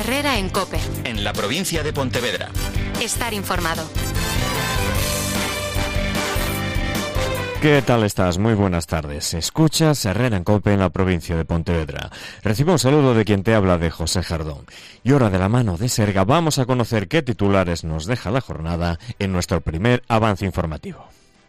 Herrera en COPE. En la provincia de Pontevedra. Estar informado. ¿Qué tal estás? Muy buenas tardes. Escuchas Herrera en COPE en la provincia de Pontevedra. Recibo un saludo de quien te habla, de José Jardón. Y ahora, de la mano de Serga, vamos a conocer qué titulares nos deja la jornada en nuestro primer avance informativo.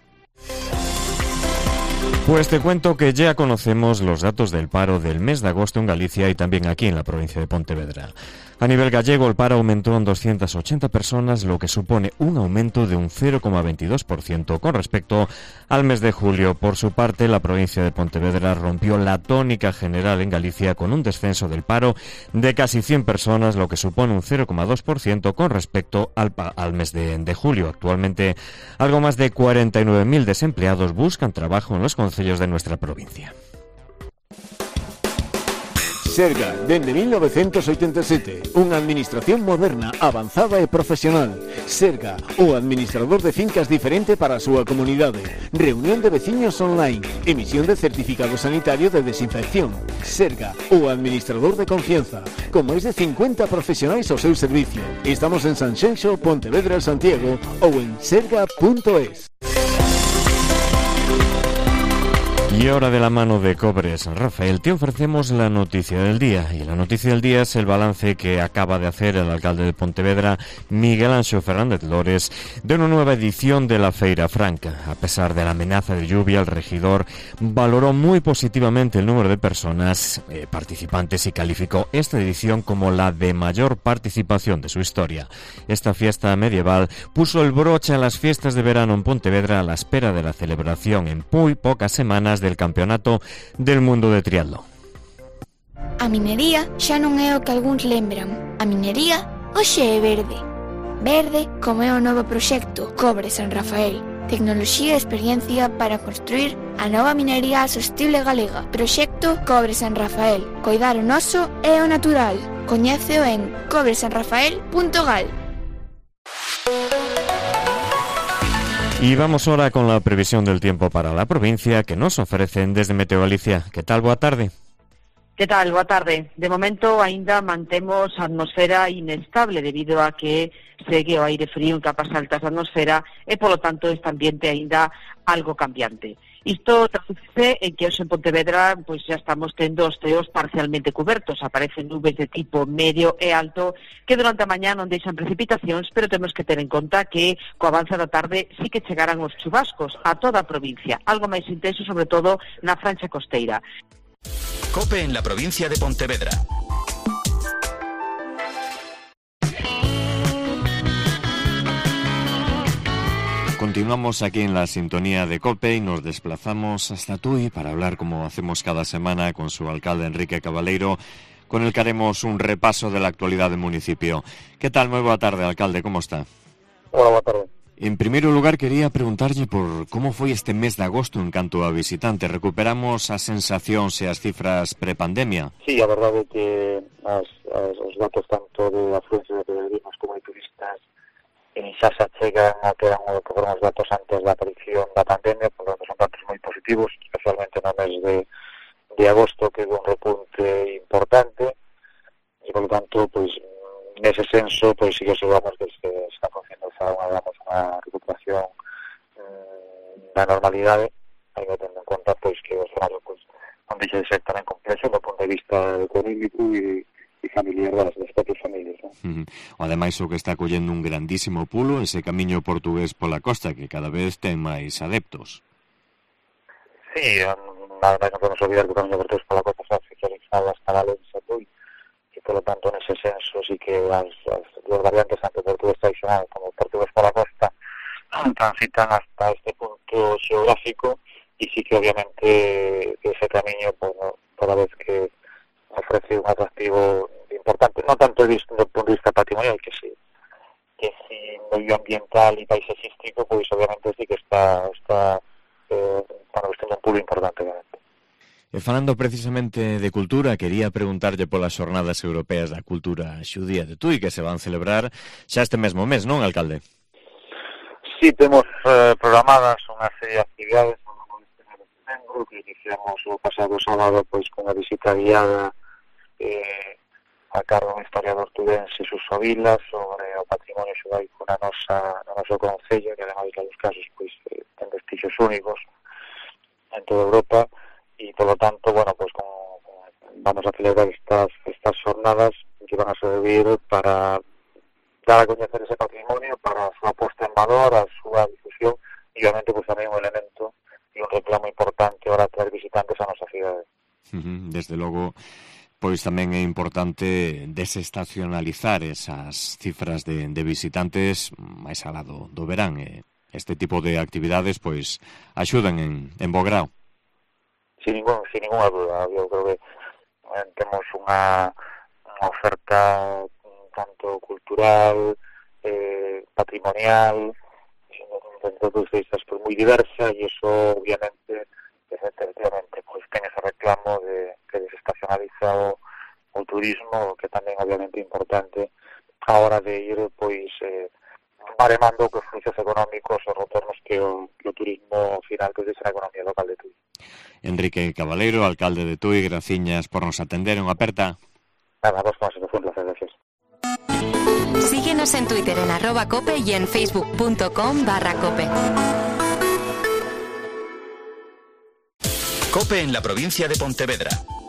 Pues te cuento que ya conocemos los datos del paro del mes de agosto en Galicia y también aquí en la provincia de Pontevedra. A nivel gallego, el paro aumentó en 280 personas, lo que supone un aumento de un 0,22% con respecto al mes de julio. Por su parte, la provincia de Pontevedra rompió la tónica general en Galicia con un descenso del paro de casi 100 personas, lo que supone un 0,2% con respecto al mes de julio. Actualmente, algo más de 49.000 desempleados buscan trabajo en los concellos de nuestra provincia. Serga, dende 1987, unha administración moderna, avanzada e profesional. Serga, o administrador de fincas diferente para a súa comunidade. Reunión de veciños online, emisión de certificado sanitario de desinfección. Serga, o administrador de confianza, con máis de 50 profesionais ao seu servicio. Estamos en Sanxenxo, Pontevedra, Santiago ou en serga.es. Y ahora, de la mano de Cobre San Rafael, te ofrecemos la noticia del día. Y la noticia del día es el balance que acaba de hacer el alcalde de Pontevedra, Miguel Anxo Fernández Lores, de una nueva edición de la Feira Franca. A pesar de la amenaza de lluvia, el regidor valoró muy positivamente el número de personas participantes y calificó esta edición como la de mayor participación de su historia. Esta fiesta medieval puso el broche a las fiestas de verano en Pontevedra a la espera de la celebración en muy pocas semanas del Campeonato del Mundo de Triatlón. A minería xa non é o que algúns lembran. A minería hoxe é verde. Verde como é o novo proxecto Cobre San Rafael. Tecnoloxía e experiencia para construir a nova minería sostible galega. Proxecto Cobre San Rafael. Coidar o noso e o natural. Coñéceo en cobresanrafael.gal. Y vamos ahora con la previsión del tiempo para la provincia que nos ofrecen desde Meteo Galicia. ¿Qué tal? Boa tarde. Que tal? Boa tarde. De momento aínda mantemos a atmosfera inestable debido a que segue o aire frío en capas altas da atmosfera e, polo tanto, este ambiente aínda algo cambiante. Isto tradúcese en que hoxe en Pontevedra pois xa estamos tendo os ceos parcialmente cubertos. Aparecen nubes de tipo medio e alto que durante a mañá non deixan precipitacións, pero temos que ter en conta que co avance da tarde sí que chegarán os chubascos a toda a provincia, algo máis intenso sobre todo na franxa costeira. COPE en la provincia de Pontevedra. Continuamos aquí en la sintonía de COPE y nos desplazamos hasta Tui para hablar, como hacemos cada semana, con su alcalde Enrique Cabaleiro, con el que haremos un repaso de la actualidad del municipio. ¿Qué tal? Muy boa tarde, alcalde, ¿cómo está? Hola, boa tarde. En primer lugar, quería preguntarlle por cómo foi este mes de agosto en canto a visitantes. Recuperamos as sensacións e as cifras prepandemia? Sí, a verdade é que os datos tanto de afluencia de peregrinos como de turistas xa se achegan a que eran que foron os datos antes da aparición da pandemia, por lo tanto son datos moi positivos, especialmente no mes de agosto, que hubo un repunte importante, e por lo tanto, pois, nese senso, pois sí que observamos que se está producindo unha recuperación da normalidade, aí tendo en conta pois que o escenario pois non deixa de ser tamén complexo do punto de vista económico e familiar das propias familias, ¿no? Ademais, o que está collendo un grandísimo pulo ese camiño portugués pola costa, que cada vez ten máis adeptos. Sí, nada máis non podemos olvidar que o camiño portugués pola costa está oficializado hasta Valencia, e polo tanto nese senso sí que as variantes tanto portugués tradicional como portugués pola costa transitan hasta este punto xeográfico, e sí que obviamente ese camiño, pues, toda vez que ofrece un atractivo importante, non tanto desde o punto de vista patrimonial, que sí medioambiental e paisaxístico, pois obviamente sí que está vestindo un pulo importante, obviamente. E falando precisamente de cultura, quería preguntarlle polas Xornadas Europeas da Cultura Xudía de Tui, que se van celebrar xa este mesmo mes, non, alcalde? Sí, temos programadas unha serie de actividades no este mes de setembro, que iniciamos o pasado sábado pois con a visita guiada sacaron un historiador tudense Suso Vila sobre o patrimonio xudaico no noso concello, que ademais dos casos pois ten vestixios únicos en toda Europa, e polo tanto, bueno, pois vamos a celebrar estas jornadas que van a servir para dar a coñecer ese patrimonio, para a súa posta en valor, a súa difusión, e obviamente pois tamén un elemento e un reclamo importante para traer visitantes a nosa cidade. Desde logo, pois tamén é importante desestacionalizar esas cifras de visitantes máis alá do verán. Este tipo de actividades pois axudan en bo grao. Sin ninguna duda, eu creo que temos unha oferta tanto cultural, patrimonial, desde todos os vistas moi diversa, e iso obviamente efectivamente pois ten ese reclamo de que desestacionaliza o turismo, que tamén obviamente é importante a hora de ir pois baremando os fluxos económicos e retornos que o turismo final que deixa a economía local de Tui. Enrique Cabaleiro, alcalde de Tui, graciñas por nos atender, unha aperta. Nada, vos con un placer, gracias. Síguenos en Twitter en @cope y en facebook.com/cope. COPE en la provincia de Pontevedra.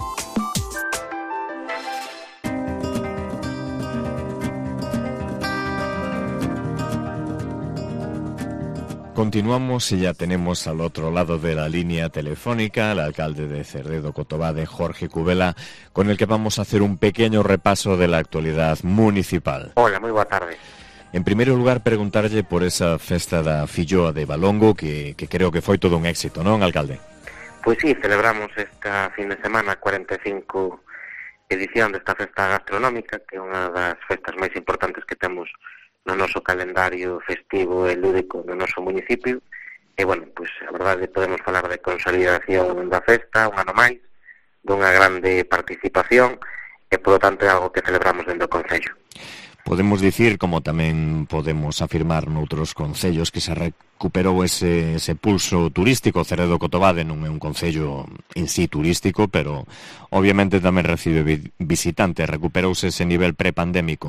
Continuamos y ya tenemos al otro lado de la línea telefónica al alcalde de Cerredo Cotobade, Jorge Cubela, con el que vamos a hacer un pequeño repaso de la actualidad municipal. Hola, moi boa tarde. En primeiro lugar, preguntarlle por esa festa da Filloa de Valongo, que creo que foi todo un éxito, non, alcalde? Pois sí, celebramos esta fin de semana 45 edición desta festa gastronómica, que é unha das festas máis importantes que temos no noso calendario festivo e lúdico no noso municipio. E, bueno, pois a verdade podemos falar de consolidación da festa, un ano máis, dunha grande participación, e, polo tanto, é algo que celebramos dentro do Concello. Podemos dicir, como tamén podemos afirmar noutros concellos, que se recuperou ese pulso turístico. Cerredo Cotobade non é un concello en sí turístico, pero obviamente tamén recibe visitantes. Recuperouse ese nivel prepandémico.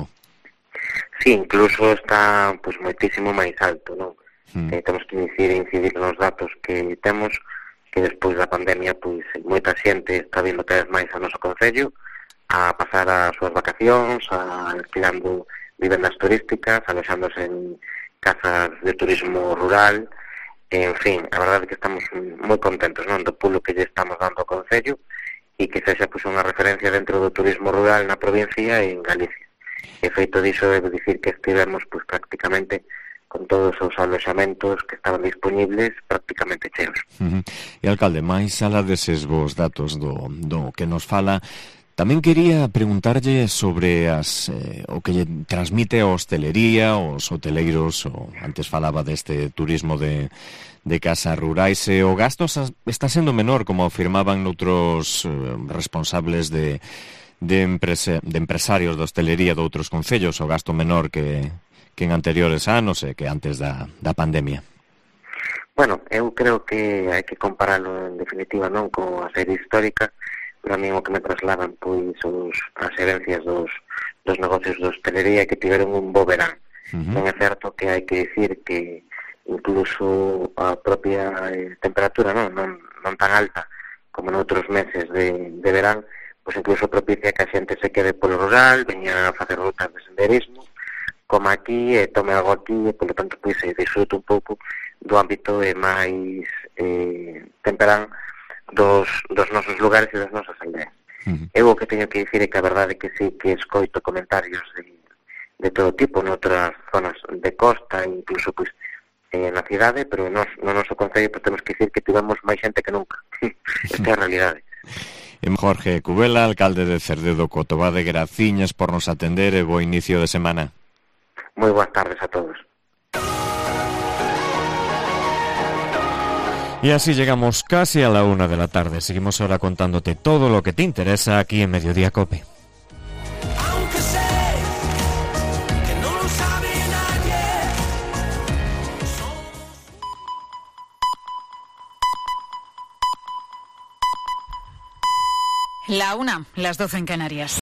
Sí, incluso está pois moitísimo máis alto, non? Temos que incidir nos datos que temos, que despois da pandemia pois moita xente está vindo cada vez máis ao noso concello a pasar as súas vacacións, alquilando vivendas turísticas, aloxándose en casas de turismo rural. En fin, a verdade é que estamos moi contentos, non, do pulo que lle estamos dando ao concello, e que sexa pois unha referencia dentro do turismo rural na provincia e en Galicia. E feito diso, debo dicir que estivemos pois prácticamente con todos os aloxamentos que estaban disponibles prácticamente cheos. E, alcalde, máis alá deses vos datos do que nos fala, tamén quería preguntarlle sobre o que lle transmite a hostelería, os hoteleiros, antes falaba deste turismo de casas rurais, e o gasto está sendo menor, como afirmaban noutros responsables de empresarios da hostelería de outros concellos, o gasto menor que en anteriores anos e que antes da pandemia. Bueno, eu creo que hai que comparalo en definitiva, non, con a serie histórica. Para mí o que me trasladan pois as herencias dos negocios de hostelería que tiveron un bo verán. Non é certo que hai que dicir que incluso a propia temperatura non tan alta como noutros meses de verán, pois incluso propicia que a xente se quede polo rural, veña a facer rutas de senderismo, como aquí, e tome algo aquí, e polo tanto pois se disfrute un pouco do ámbito máis temperán dos nosos lugares e das nosas aldeas. Eu o que teño que dicir é que a verdade é que sí que escoito comentarios de todo tipo noutras zonas de costa, incluso pois na cidade, pero no noso concello pois temos que dicir que tivemos máis xente que nunca. Esta é a realidade. Jorge Cubela, alcalde de Cerredo Cotobade, graciñas por nos atender e bo inicio de semana. Moi boas tardes a todos. Y así llegamos casi a la 1 de la tarde. Seguimos ahora contándote todo lo que te interesa aquí en Mediodía Cope. Aunque sé que no lo sabe nadie. La 1, las 12 en Canarias.